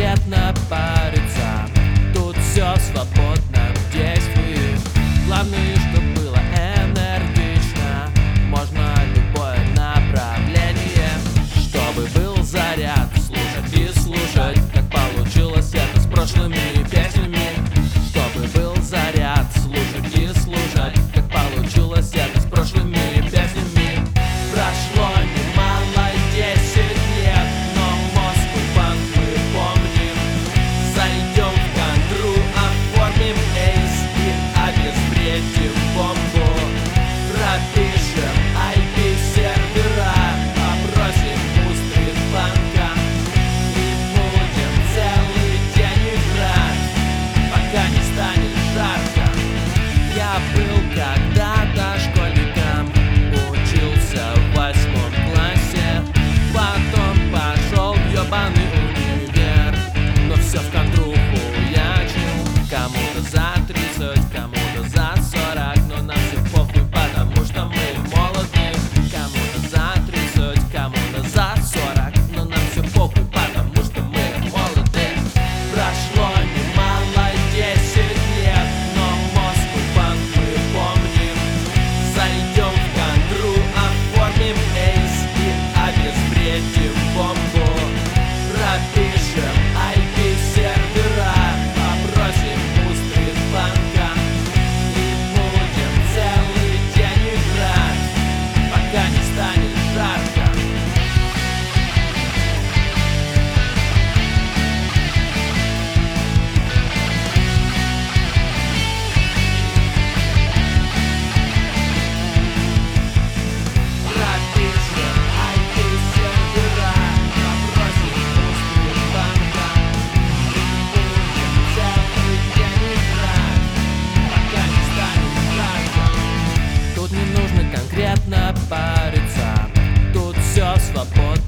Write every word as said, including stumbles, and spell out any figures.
конкретно париться. Тут все свободно действует. Главное, что было энергично. Можно любое направление, чтобы был заряд. Слушать и слушать, как получилось это с прошлыми песнями. Чтобы был заряд. Слушать и слушать, как получилось это с прошлыми песнями. Прошло немало десять лет, но Москву-банк мы помним. Зайдем в контру, оформим эйс и обезвредим бомбу. Пропишем ай пи-сервера, попросим у Стритбанка и будем целый день играть, пока не станет жарко. Я был когда-то школьником, учился в восьмом классе, потом пошел в ёбаный универ, но все в контру хуячил. Кому-то за тридцать, кому-то за сорок, но нам все похуй, потому что мы молоды. Кому-то за тридцать, кому-то за сорок, но нам все похуй, потому что мы молоды. Прошло немало десять лет, но Москву-банк мы помним. Зайдем в контру, оформим эйс и обезвредим бомбу. Пропишем ай пи-сервера, попросим у Стритбанка и будем целый день играть, пока не станет жарко. Пропишем ай пи-сервера, попросим у Стритбанка и будем целый день играть, пока не станет жарко. Тут не нужно конкретно париться, тут все свободно